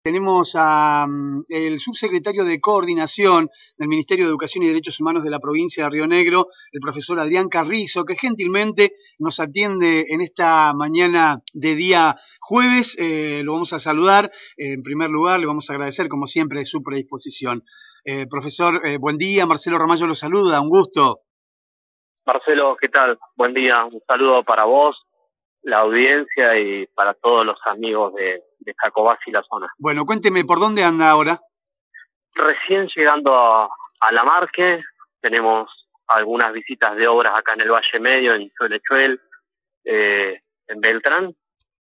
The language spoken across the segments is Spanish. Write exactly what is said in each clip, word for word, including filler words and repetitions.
Tenemos al subsecretario de Coordinación del Ministerio de Educación y Derechos Humanos de la provincia de Río Negro, el profesor Adrián Carrizo, que gentilmente nos atiende en esta mañana de día jueves. Eh, lo vamos a saludar. Eh, en primer lugar, le vamos a agradecer, como siempre, su predisposición. Eh, profesor, eh, buen día. Marcelo Ramallo lo saluda. Un gusto. Marcelo, ¿qué tal? Buen día. Un saludo para vos, la audiencia y para todos los amigos de, de Jacobasi y la zona. Bueno, cuénteme, ¿por dónde anda ahora? Recién llegando a, a La Marque, tenemos algunas visitas de obras acá en el Valle Medio, en Chuelechuel, eh, en Beltrán,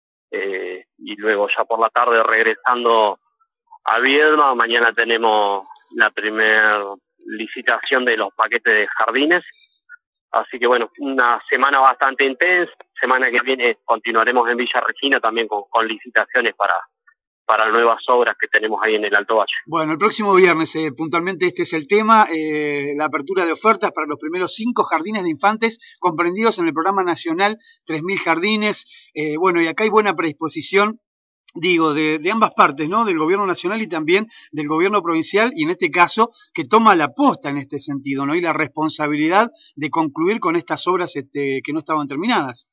eh, y luego ya por la tarde regresando a Viedma. Mañana tenemos la primera licitación de los paquetes de jardines. Así que bueno, una semana bastante intensa. Semana que viene continuaremos en Villa Regina también con, con licitaciones para, para nuevas obras que tenemos ahí en el Alto Valle. Bueno, el próximo viernes, eh, puntualmente este es el tema, eh, la apertura de ofertas para los primeros cinco jardines de infantes comprendidos en el programa nacional tres mil Jardines. Eh, bueno, y acá hay buena predisposición, digo, de, de ambas partes, ¿no? Del gobierno nacional y también del gobierno provincial, y en este caso, que toma la posta en este sentido, ¿no? Y la responsabilidad de concluir con estas obras este, que no estaban terminadas.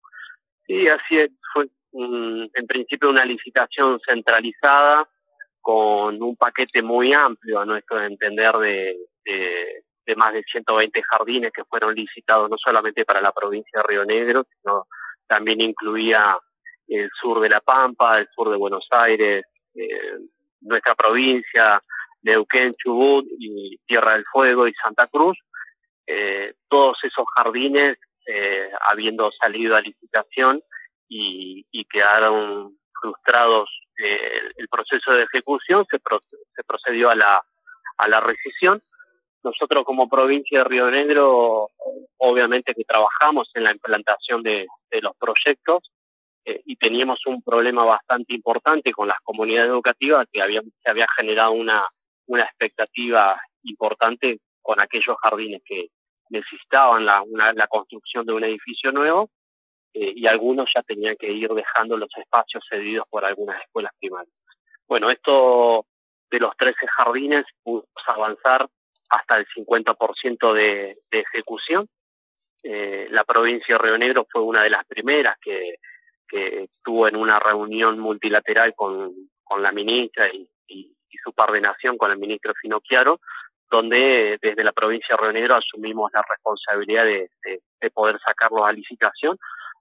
Sí, así es. Fue um, en principio una licitación centralizada con un paquete muy amplio, a nuestro entender, de, de, de más de ciento veinte jardines que fueron licitados no solamente para la provincia de Río Negro, sino también incluía el sur de La Pampa, el sur de Buenos Aires, eh, nuestra provincia, Neuquén, Chubut y Tierra del Fuego y Santa Cruz. Eh, todos esos jardines, eh, habiendo salido a licitación y, y quedaron frustrados eh, el, el proceso de ejecución, se, pro, se procedió a la, a la rescisión. Nosotros como provincia de Río Negro, obviamente que trabajamos en la implantación de, de los proyectos, eh, y teníamos un problema bastante importante con las comunidades educativas, que había, se había generado una, una expectativa importante con aquellos jardines que necesitaban la, una, la construcción de un edificio nuevo, eh, y algunos ya tenían que ir dejando los espacios cedidos por algunas escuelas primarias. Bueno, esto de los trece jardines pudimos avanzar hasta el cincuenta por ciento de, de ejecución. Eh, la provincia de Río Negro fue una de las primeras que, que estuvo en una reunión multilateral con, con la ministra y, y, y su par de nación, con el ministro Finocchiaro, donde desde la provincia de Río Negro asumimos la responsabilidad de, de, de poder sacarlos a licitación,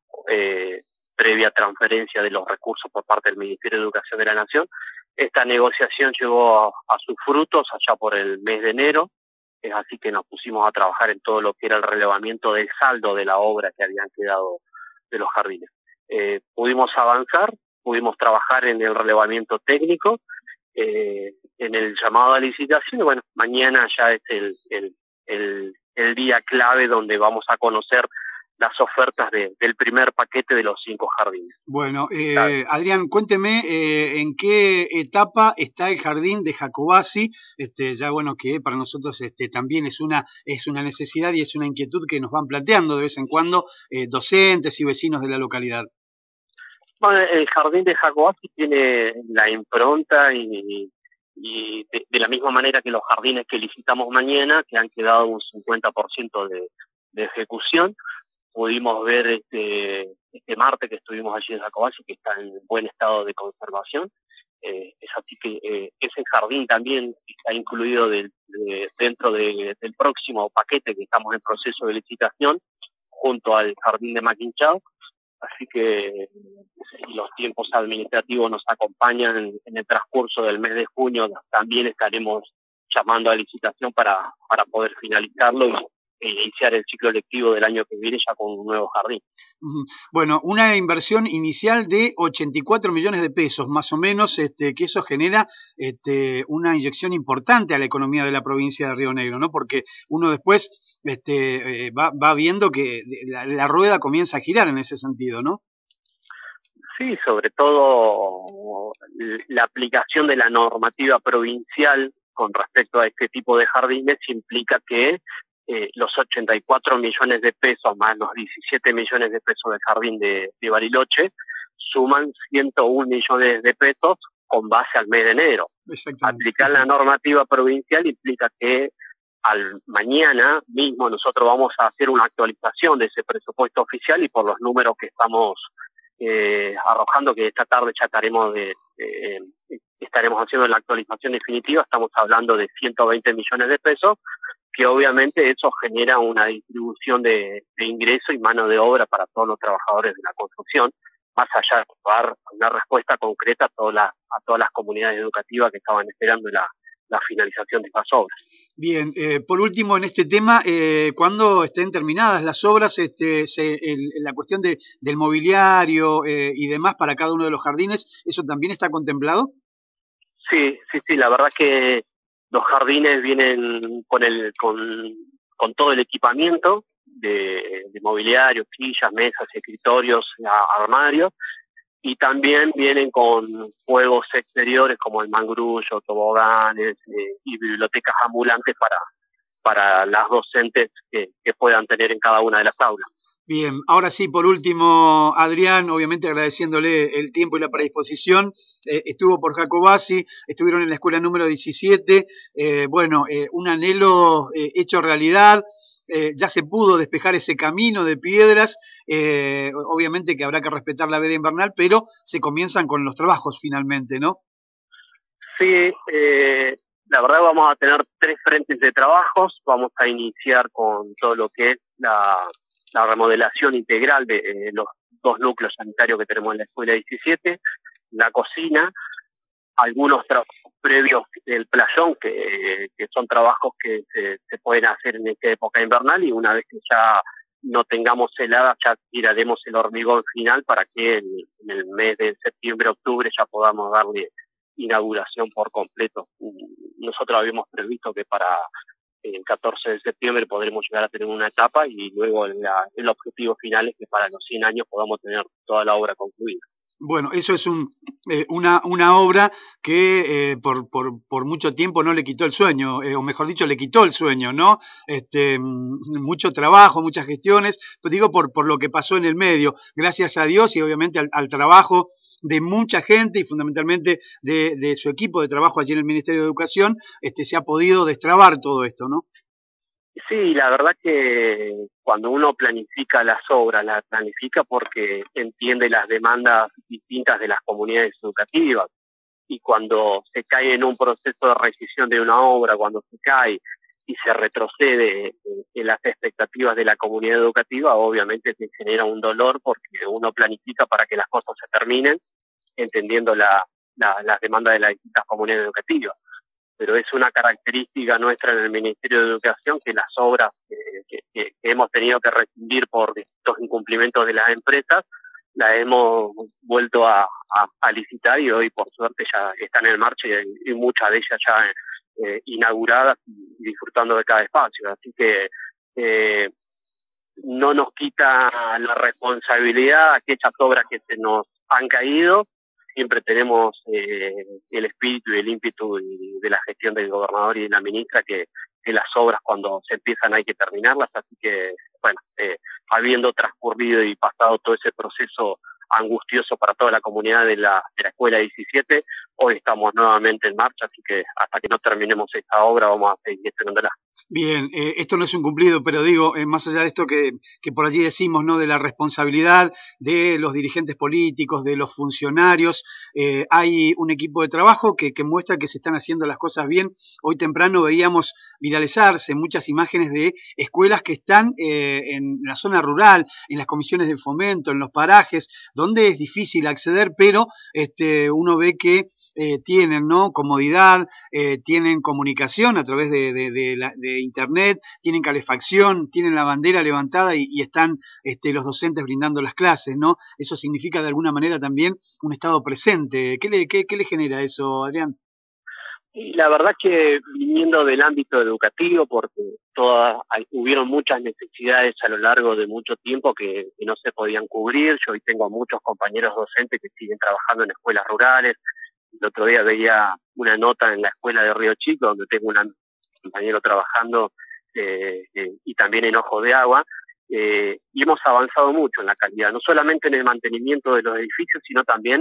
eh, previa transferencia de los recursos por parte del Ministerio de Educación de la Nación. Esta negociación llegó a, a sus frutos allá por el mes de enero, es así que nos pusimos a trabajar en todo lo que era el relevamiento del saldo de la obra que habían quedado de los jardines. Eh, pudimos avanzar, pudimos trabajar en el relevamiento técnico, Eh, en el llamado a licitación. Y bueno, mañana ya es el, el, el, el día clave donde vamos a conocer las ofertas de, del primer paquete de los cinco jardines. Bueno, eh, Adrián, cuénteme eh, en qué etapa está el jardín de Jacobasi, este, ya bueno, que para nosotros este, también es una, es una necesidad y es una inquietud que nos van planteando de vez en cuando eh, docentes y vecinos de la localidad. Bueno, el jardín de Jacobasi tiene la impronta y, y de, de la misma manera que los jardines que licitamos mañana, que han quedado un cincuenta por ciento de, de ejecución. Pudimos ver este, este martes que estuvimos allí en Jacobasi, que está en buen estado de conservación. Eh, es así que eh, ese jardín también está incluido del, de, dentro de, del próximo paquete que estamos en proceso de licitación, junto al jardín de Maquinchao. Así que si los tiempos administrativos nos acompañan en, en el transcurso del mes de junio, también estaremos llamando a licitación para, para poder finalizarlo y e iniciar el ciclo lectivo del año que viene ya con un nuevo jardín. Bueno, una inversión inicial de ochenta y cuatro millones de pesos, más o menos, este, que eso genera este, una inyección importante a la economía de la provincia de Río Negro, ¿no? Porque uno después este, eh, va, va viendo que la, la rueda comienza a girar en ese sentido, ¿no? Sí, sobre todo la aplicación de la normativa provincial con respecto a este tipo de jardines implica que Eh, los ochenta y cuatro millones de pesos más los diecisiete millones de pesos del jardín de, de Bariloche suman ciento un millones de pesos con base al mes de enero. Aplicar la normativa provincial implica que al mañana mismo nosotros vamos a hacer una actualización de ese presupuesto oficial y por los números que estamos eh, arrojando, que esta tarde ya estaremos de, eh, estaremos haciendo la actualización definitiva, estamos hablando de ciento veinte millones de pesos, que obviamente eso genera una distribución de, de ingreso y mano de obra para todos los trabajadores de la construcción, más allá de dar una respuesta concreta a todas las, a todas las comunidades educativas que estaban esperando la, la finalización de estas obras. Bien, eh, por último en este tema, eh, cuando estén terminadas las obras, este, se, el, la cuestión de, del mobiliario eh, y demás para cada uno de los jardines, ¿eso también está contemplado? Sí, sí, sí, la verdad que los jardines vienen con el con, con todo el equipamiento de, de mobiliario, sillas, mesas, escritorios, armarios, y también vienen con juegos exteriores como el mangrullo, toboganes eh, y bibliotecas ambulantes para, para las docentes que, que puedan tener en cada una de las aulas. Bien, ahora sí, por último, Adrián, obviamente agradeciéndole el tiempo y la predisposición, eh, estuvo por Jacobasi, estuvieron en la escuela número diecisiete, eh, bueno, eh, un anhelo eh, hecho realidad, eh, ya se pudo despejar ese camino de piedras, eh, obviamente que habrá que respetar la veda invernal, pero se comienzan con los trabajos finalmente, ¿no? Sí, eh, la verdad vamos a tener tres frentes de trabajos, vamos a iniciar con todo lo que es la... la remodelación integral de eh, los dos núcleos sanitarios que tenemos en la escuela diecisiete, la cocina, algunos trabajos previos del playón, que, que son trabajos que se, se pueden hacer en esta época invernal, y una vez que ya no tengamos heladas, ya tiraremos el hormigón final para que en, en el mes de septiembre, octubre ya podamos darle inauguración por completo. Nosotros habíamos previsto que para el catorce de septiembre podremos llegar a tener una etapa y luego la, el objetivo final es que para los cien años podamos tener toda la obra concluida. Bueno, eso es un, eh, una, una obra que eh, por, por, por mucho tiempo no le quitó el sueño, eh, o mejor dicho, le quitó el sueño, ¿no? Este, mucho trabajo, muchas gestiones, pues digo por, por lo que pasó en el medio, gracias a Dios y obviamente al, al trabajo de mucha gente y fundamentalmente de, de su equipo de trabajo allí en el Ministerio de Educación, este, se ha podido destrabar todo esto, ¿no? Sí, la verdad que cuando uno planifica las obras, las planifica porque entiende las demandas distintas de las comunidades educativas. Y cuando se cae en un proceso de rescisión de una obra, cuando se cae y se retrocede en las expectativas de la comunidad educativa, obviamente se genera un dolor porque uno planifica para que las cosas se terminen, entendiendo la, la, las demandas de las distintas comunidades educativas. Pero es una característica nuestra en el Ministerio de Educación que las obras eh, que, que, que hemos tenido que rescindir por estos incumplimientos de las empresas, las hemos vuelto a, a, a licitar y hoy por suerte ya están en marcha y, y muchas de ellas ya eh, inauguradas y disfrutando de cada espacio. Así que eh, no nos quita la responsabilidad aquellas obras que se nos han caído. Siempre tenemos eh, el espíritu y el ímpetu de la gestión del gobernador y de la ministra que, que las obras cuando se empiezan hay que terminarlas, así que, bueno, eh, habiendo transcurrido y pasado todo ese proceso angustioso para toda la comunidad de la, de la escuela diecisiete, hoy estamos nuevamente en marcha, así que hasta que no terminemos esta obra vamos a seguir gestionándola. Bien, eh, esto no es un cumplido, pero digo, eh, más allá de esto que, que por allí decimos, ¿no? De la responsabilidad de los dirigentes políticos, de los funcionarios, eh, hay un equipo de trabajo que, que muestra que se están haciendo las cosas bien. Hoy temprano veíamos viralizarse muchas imágenes de escuelas que están eh, en la zona rural, en las comisiones de fomento, en los parajes, donde es difícil acceder, pero este, uno ve que eh, tienen, ¿no? Comodidad, eh, tienen comunicación a través de, de, de, la, de internet, tienen calefacción, tienen la bandera levantada y, y están este, los docentes brindando las clases, ¿no? Eso significa de alguna manera también un estado presente. ¿Qué le, qué, qué le genera eso, Adrián? Y la verdad que viniendo del ámbito educativo, porque todas, hay, hubieron muchas necesidades a lo largo de mucho tiempo que, que no se podían cubrir. Yo hoy tengo a muchos compañeros docentes que siguen trabajando en escuelas rurales. El otro día veía una nota en la escuela de Río Chico, donde tengo un compañero trabajando eh, eh, y también en Ojo de Agua, eh, y hemos avanzado mucho en la calidad, no solamente en el mantenimiento de los edificios, sino también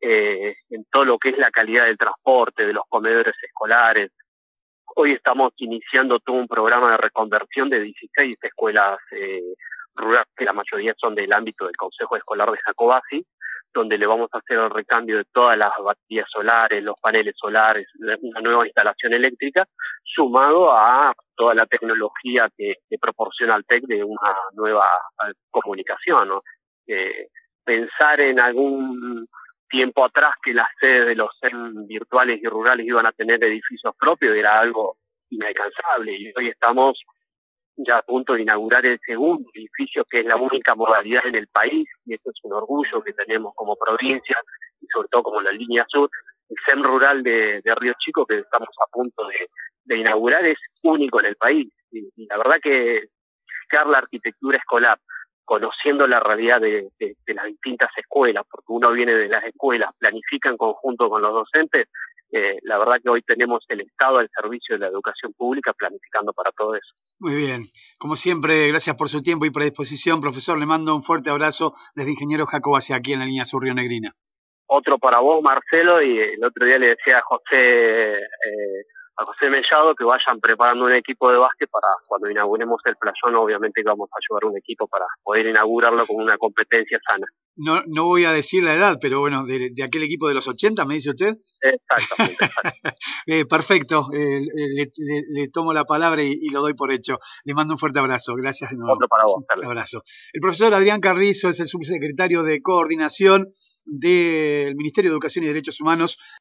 eh, en todo lo que es la calidad del transporte, de los comedores escolares. Hoy estamos iniciando todo un programa de reconversión de dieciséis escuelas eh, rurales, que la mayoría son del ámbito del Consejo Escolar de Jacobasi, donde le vamos a hacer el recambio de todas las baterías solares, los paneles solares, una nueva instalación eléctrica, sumado a toda la tecnología que, que proporciona el T E C de una nueva comunicación, ¿no? Eh, pensar en algún tiempo atrás que las sedes de los C E M virtuales y rurales iban a tener edificios propios era algo inalcanzable, y hoy estamos ya a punto de inaugurar el segundo edificio, que es la única modalidad en el país, y eso es un orgullo que tenemos como provincia, y sobre todo como la línea sur. El C E M rural de, de Río Chico, que estamos a punto de, de inaugurar, es único en el país, y, y la verdad que crear la arquitectura escolar, conociendo la realidad de, de, de las distintas escuelas, porque uno viene de las escuelas, planifica en conjunto con los docentes, eh, la verdad que hoy tenemos el Estado al servicio de la educación pública planificando para todo eso. Muy bien. Como siempre, gracias por su tiempo y predisposición, profesor. Le mando un fuerte abrazo desde Ingeniero Jacobasi, aquí en la línea sur rionegrina. Otro para vos, Marcelo, y el otro día le decía a José... Eh, a José Mellado que vayan preparando un equipo de básquet para cuando inauguremos el playón, obviamente que vamos a llevar un equipo para poder inaugurarlo con una competencia sana. No, no voy a decir la edad, pero bueno, de, de aquel equipo de los ochenta, ¿me dice usted? Exactamente. exactamente. eh, perfecto, eh, le, le, le tomo la palabra y, y lo doy por hecho. Le mando un fuerte abrazo, gracias de nuevo. Otro para vos. Un abrazo. El profesor Adrián Carrizo es el subsecretario de Coordinación del Ministerio de Educación y Derechos Humanos